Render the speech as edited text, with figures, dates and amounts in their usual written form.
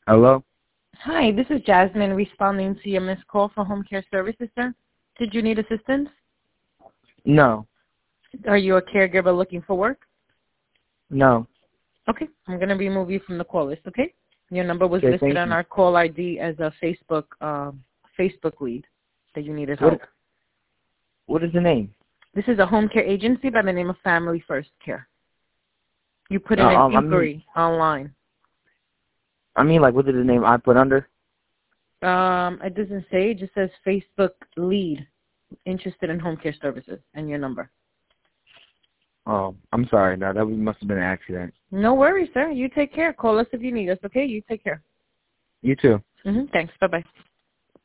Hello? Hi, this is Jasmine responding to your missed call for home care services, sir. Did you need assistance? No. Are you a caregiver looking for work? No. Okay, I'm going to remove you from the call list, okay? Your number was Okay, listed thank on you. our call ID as a Facebook lead that you needed What help. What is the name? This is a home care agency by the name of Family First Care. You put in an I inquiry online. mean, like, what is the name I put under? It doesn't say. It just says Facebook lead, interested in home care services, and your number. Oh, I'm sorry. No, must have been an accident. No worries, sir. You take care. Call us if you need us, okay? You take care. You too. Thanks. Bye-bye.